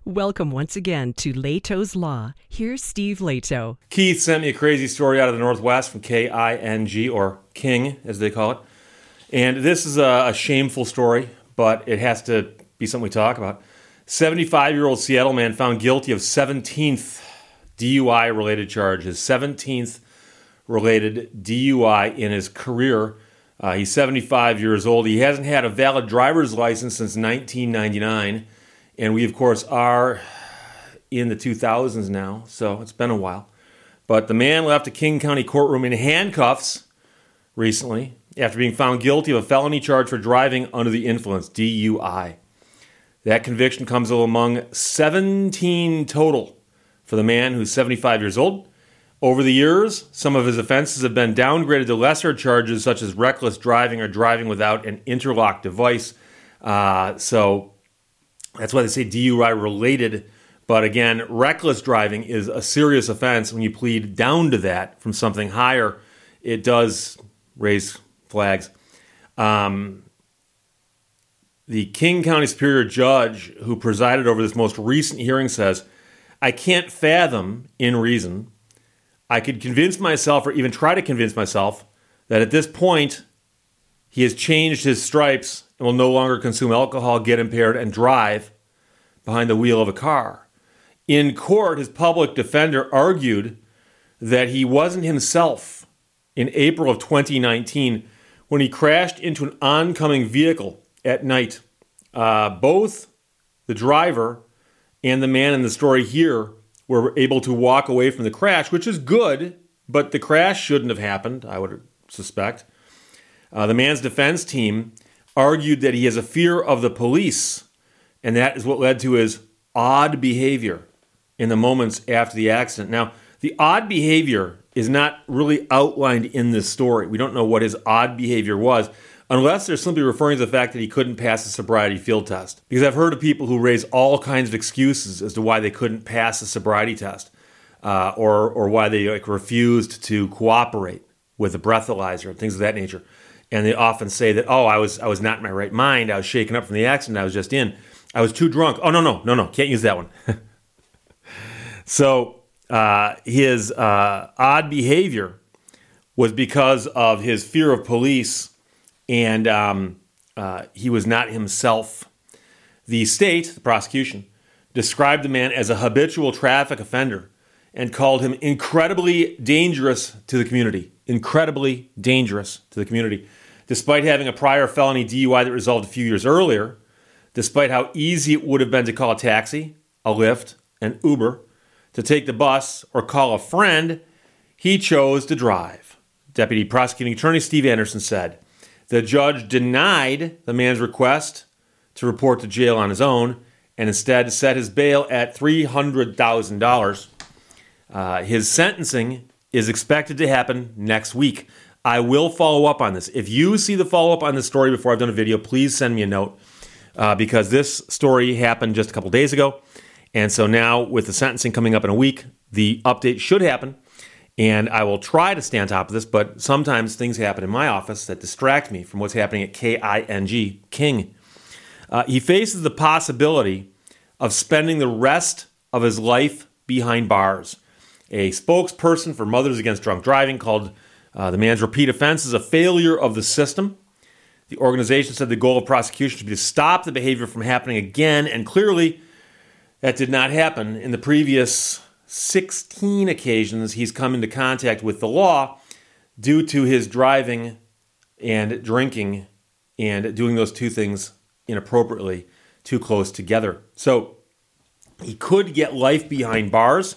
Welcome once again to Leto's Law. Here's Steve Leto. Keith sent me a crazy story out of the Northwest from King, or King, as they call it. And this is a shameful story, but it has to be something we talk about. 75-year-old Seattle man found guilty of 17th DUI-related charge, his 17th related DUI in his career. He's 75 years old. He hasn't had a valid driver's license since 1999. And we, of course, are in the 2000s now, so it's been a while. But the man left a King County courtroom in handcuffs recently after being found guilty of a felony charge for driving under the influence, DUI. That conviction comes among 17 total for the man who's 75 years old. Over the years, some of his offenses have been downgraded to lesser charges such as reckless driving or driving without an interlock device. So that's why they say DUI related. But again, reckless driving is a serious offense. When you plead down to that from something higher, it does raise flags. The King County Superior Judge who presided over this most recent hearing says, "I can't fathom, in reason, I could convince myself or even try to convince myself that at this point he has changed his stripes and will no longer consume alcohol, get impaired, and drive behind the wheel of a car." In court, his public defender argued that he wasn't himself in April of 2019 when he crashed into an oncoming vehicle at night. Both the driver and the man in the story here were able to walk away from the crash, which is good, but the crash shouldn't have happened, I would suspect. The man's defense team argued that he has a fear of the police, and that is what led to his odd behavior in the moments after the accident. Now, the odd behavior is not really outlined in this story. We don't know what his odd behavior was, unless they're simply referring to the fact that he couldn't pass the sobriety field test. Because I've heard of people who raise all kinds of excuses as to why they couldn't pass the sobriety test, or why they refused to cooperate with a breathalyzer and things of that nature. And they often say that, I was not in my right mind. I was shaken up from the accident I was just in. I was too drunk. Oh, no, can't use that one. So his odd behavior was because of his fear of police, and he was not himself. The state, the prosecution, described the man as a habitual traffic offender and called him incredibly dangerous to the community. Incredibly dangerous to the community. Despite having a prior felony DUI that resolved a few years earlier, despite how easy it would have been to call a taxi, a Lyft, an Uber, to take the bus, or call a friend, he chose to drive. Deputy Prosecuting Attorney Steve Anderson said, "The judge denied the man's request to report to jail on his own and instead set his bail at $300,000. His sentencing is expected to happen next week. I will follow up on this. If you see the follow-up on this story before I've done a video, please send me a note because this story happened just a couple days ago. And so now with the sentencing coming up in a week, the update should happen. And I will try to stay on top of this, but sometimes things happen in my office that distract me from what's happening at King. He faces the possibility of spending the rest of his life behind bars. A spokesperson for Mothers Against Drunk Driving called the man's repeat offenses a failure of the system. The organization said the goal of prosecution should be to stop the behavior from happening again, and clearly that did not happen. In the previous 16 occasions he's come into contact with the law due to his driving and drinking and doing those two things inappropriately, too close together. So he could get life behind bars.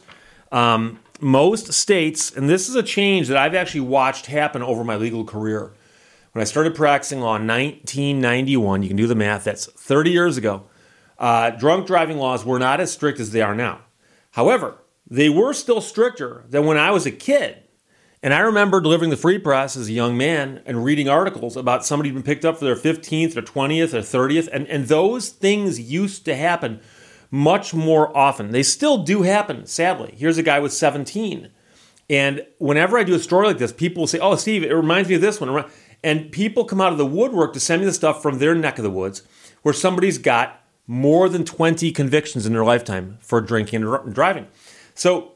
Most states, and this is a change that I've actually watched happen over my legal career. When I started practicing law in 1991, you can do the math, that's 30 years ago, drunk driving laws were not as strict as they are now. However, they were still stricter than when I was a kid. And I remember delivering the Free Press as a young man and reading articles about somebody who'd been picked up for their 15th or 20th or 30th. And those things used to happen much more often. They still do happen, sadly. Here's a guy with 17. And whenever I do a story like this, people will say, "Oh, Steve, it reminds me of this one." And people come out of the woodwork to send me the stuff from their neck of the woods where somebody's got more than 20 convictions in their lifetime for drinking and driving. So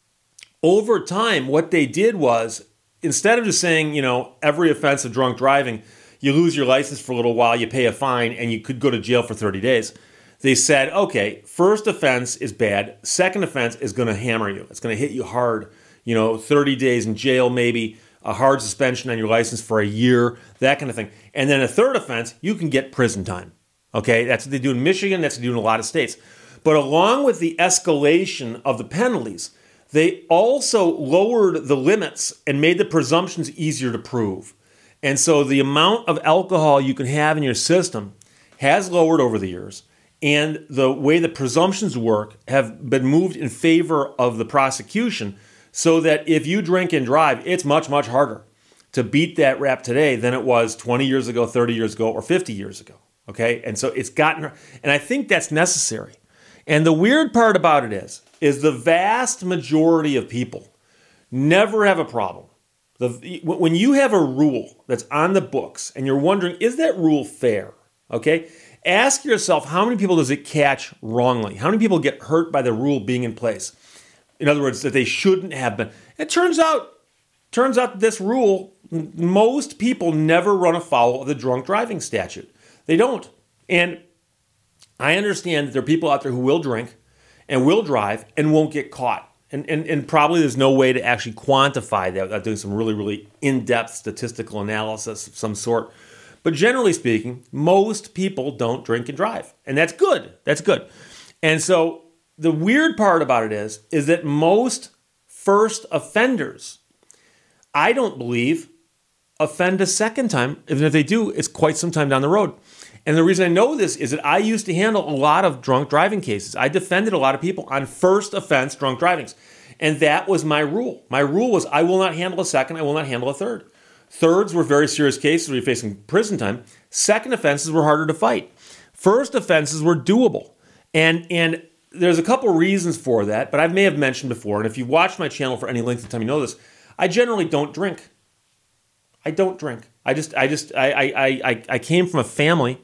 over time, what they did was, instead of just saying, every offense of drunk driving, you lose your license for a little while, you pay a fine, and you could go to jail for 30 days. They said, okay, first offense is bad. Second offense is going to hammer you. It's going to hit you hard. 30 days in jail, maybe a hard suspension on your license for a year, that kind of thing. And then a third offense, you can get prison time. Okay, that's what they do in Michigan. That's what they do in a lot of states. But along with the escalation of the penalties, they also lowered the limits and made the presumptions easier to prove. And so the amount of alcohol you can have in your system has lowered over the years. And the way the presumptions work have been moved in favor of the prosecution, so that if you drink and drive, it's much, much harder to beat that rap today than it was 20 years ago, 30 years ago, or 50 years ago. Okay? And so it's gotten, and I think that's necessary. And the weird part about it is the vast majority of people never have a problem. When you have a rule that's on the books and you're wondering, is that rule fair? Okay? Ask yourself, how many people does it catch wrongly? How many people get hurt by the rule being in place? In other words, that they shouldn't have been. It turns out that this rule, most people never run afoul of the drunk driving statute. They don't. And I understand that there are people out there who will drink and will drive and won't get caught. And probably there's no way to actually quantify that without doing some really, really in-depth statistical analysis of some sort. But generally speaking, most people don't drink and drive. And that's good. That's good. And so the weird part about it is that most first offenders, I don't believe, offend a second time. Even if they do, it's quite some time down the road. And the reason I know this is that I used to handle a lot of drunk driving cases. I defended a lot of people on first offense drunk drivings. And that was my rule. My rule was I will not handle a second, I will not handle a third. Thirds were very serious cases where you're facing prison time. Second offenses were harder to fight. First offenses were doable. And there's a couple reasons for that, but I may have mentioned before, and if you've watched my channel for any length of time, you know this. I generally don't drink. I don't drink. I came from a family,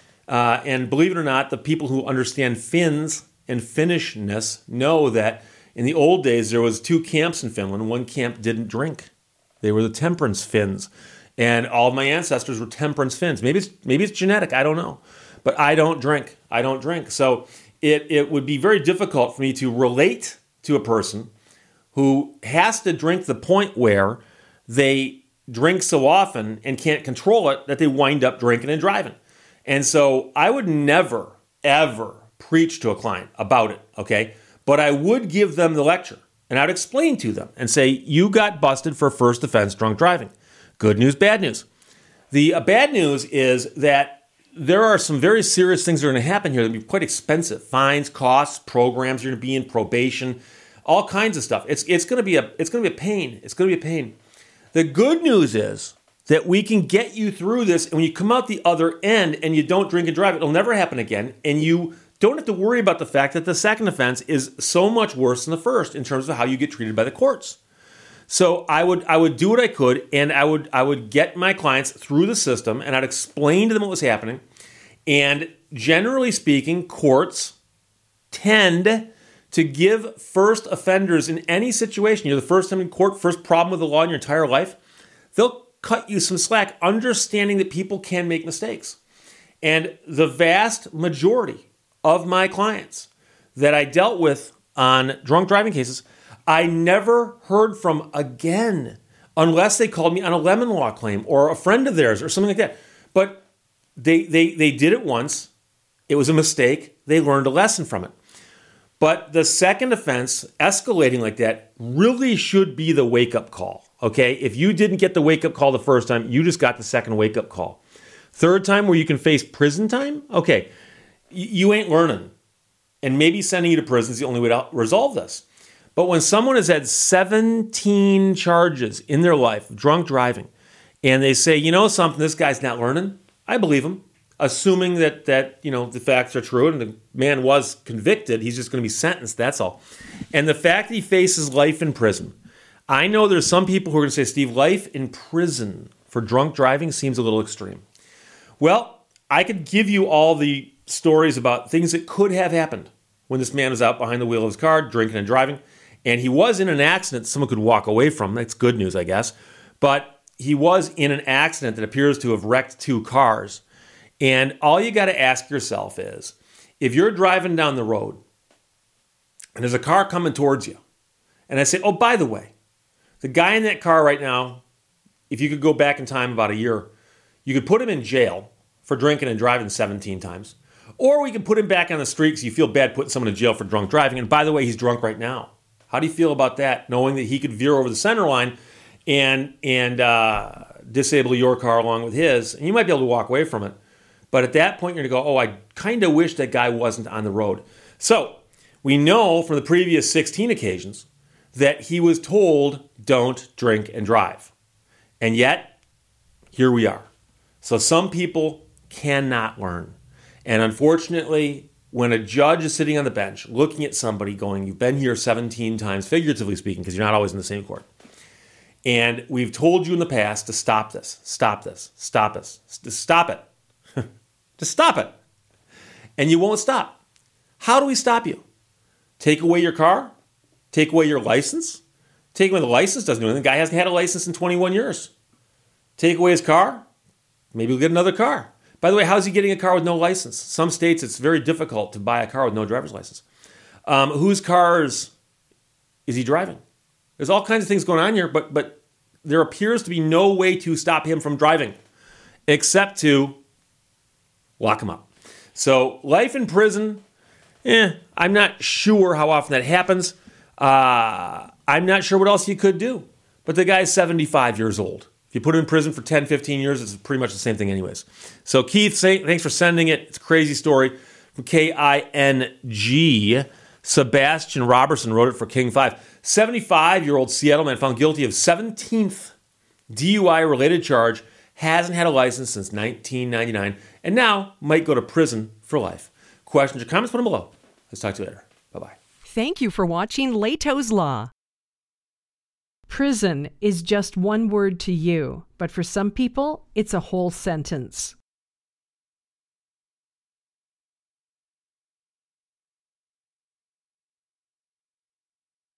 and believe it or not, the people who understand Finns and Finnishness know that in the old days there was two camps in Finland. One camp didn't drink. They were the temperance Finns, and all of my ancestors were temperance Finns. Maybe it's genetic. I don't know, but I don't drink. I don't drink. So it would be very difficult for me to relate to a person who has to drink the point where they drink so often and can't control it that they wind up drinking and driving. And so I would never, ever preach to a client about it, okay? But I would give them the lecture, and I'd explain to them and say, you got busted for first offense drunk driving. Good news, bad news. The bad news is that there are some very serious things that are going to happen here that will be quite expensive. Fines, costs, programs, you're going to be in probation, all kinds of stuff. It's going to be a pain. It's going to be a pain. The good news is that we can get you through this, and when you come out the other end and you don't drink and drive, it'll never happen again, and you don't have to worry about the fact that the second offense is so much worse than the first in terms of how you get treated by the courts. So I would do what I could, and I would get my clients through the system, and I'd explain to them what was happening. And generally speaking, courts tend to give first offenders in any situation, you're the first time in court, first problem with the law in your entire life, they'll cut you some slack, understanding that people can make mistakes. And the vast majority of my clients that I dealt with on drunk driving cases, I never heard from again, unless they called me on a lemon law claim or a friend of theirs or something like that. But they did it once. It was a mistake. They learned a lesson from it. But the second offense, escalating like that, really should be the wake-up call, okay? If you didn't get the wake-up call the first time, you just got the second wake-up call. Third time where you can face prison time? Okay, you ain't learning. And maybe sending you to prison is the only way to resolve this. But when someone has had 17 charges in their life, drunk driving, and they say, you know something, this guy's not learning, I believe him. Assuming that the facts are true and the man was convicted, he's just going to be sentenced, that's all. And the fact that he faces life in prison. I know there's some people who are going to say, Steve, life in prison for drunk driving seems a little extreme. Well, I could give you all the stories about things that could have happened when this man was out behind the wheel of his car, drinking and driving. And he was in an accident someone could walk away from. That's good news, I guess. But he was in an accident that appears to have wrecked 2 cars. And all you got to ask yourself is, if you're driving down the road and there's a car coming towards you, and I say, oh, by the way, the guy in that car right now, if you could go back in time about a year, you could put him in jail for drinking and driving 17 times. Or we could put him back on the street because you feel bad putting someone in jail for drunk driving. And by the way, he's drunk right now. How do you feel about that, knowing that he could veer over the center line and disable your car along with his? And you might be able to walk away from it. But at that point, you're going to go, oh, I kind of wish that guy wasn't on the road. So we know from the previous 16 occasions that he was told, don't drink and drive. And yet, here we are. So some people cannot learn. And unfortunately, when a judge is sitting on the bench looking at somebody going, you've been here 17 times, figuratively speaking, because you're not always in the same court. And we've told you in the past to stop this, stop this, stop this, stop it. Just stop it. And you won't stop. How do we stop you? Take away your car? Take away your license? Take away the license, doesn't do anything. The guy hasn't had a license in 21 years. Take away his car? Maybe he'll get another car. By the way, how's he getting a car with no license? Some states, it's very difficult to buy a car with no driver's license. Whose cars is he driving? There's all kinds of things going on here, but there appears to be no way to stop him from driving except to lock him up. So life in prison, I'm not sure how often that happens. I'm not sure what else you could do. But the guy's 75 years old. If you put him in prison for 10, 15 years, it's pretty much the same thing anyways. So Keith, thanks for sending it. It's a crazy story from KING. Sebastian Robertson wrote it for King 5. 75-year-old Seattle man found guilty of 17th DUI-related charge, hasn't had a license since 1999, and now might go to prison for life. Questions or comments, put them below. Let's talk to you later. Bye-bye. Thank you for watching Leto's Law. Prison is just one word to you, but for some people, it's a whole sentence.